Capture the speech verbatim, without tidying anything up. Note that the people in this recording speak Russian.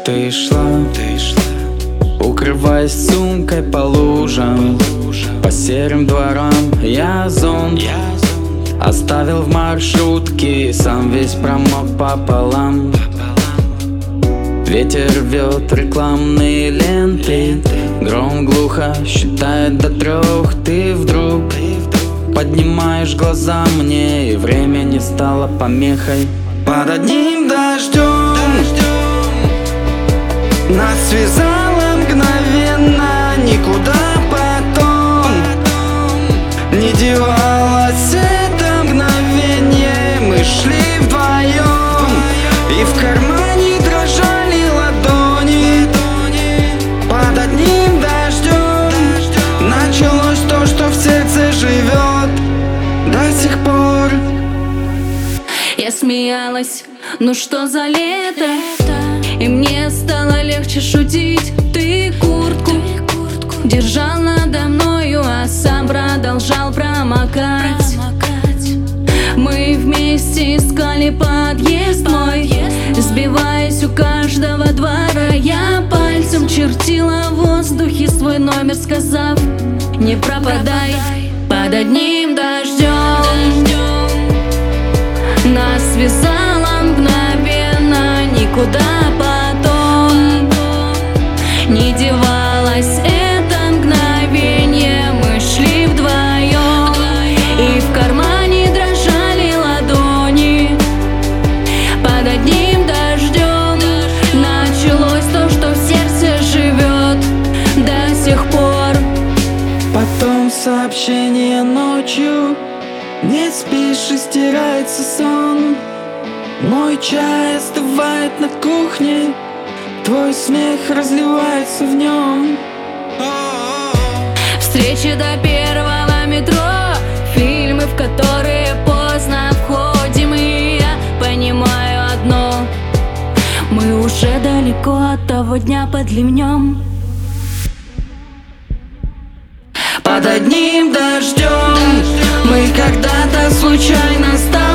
Ты шла, ты шла, укрываясь сумкой по лужам, по серым дворам. Я зонт оставил в маршрутке, сам весь промок пополам. Ветер рвет рекламные ленты, гром глухо считает до трех. Ты вдруг поднимаешь глаза мне, и время не стало помехой. Под одним дождем нас связало мгновенно, никуда потом не девалось это мгновение. Мы шли вдвоем, и в кармане дрожали ладони. Под одним дождем началось то, что в сердце живет до сих пор. Я смеялась, ну что за лето, и мне стало легче шутить. Ты куртку держал надо мною, а сам продолжал промокать. Мы вместе искали подъезд мой, сбиваясь у каждого двора. Я пальцем чертила в воздухе свой номер, сказав: не пропадай. Под одним дождем нас связало мгновенно, никуда потом не девалось это мгновение. Мы шли вдвоем, и в кармане дрожали ладони. Под одним дождем началось то, что в сердце живет до сих пор. Потом сообщение ночью: не спишь и стирается сон. Мой чай остывает на кухне, твой смех разливается в нем. Встречи до первого метро, фильмы, в которые поздно входим, и я понимаю одно: мы уже далеко от того дня под ливнем. Под одним дождем мы когда-то случайно стали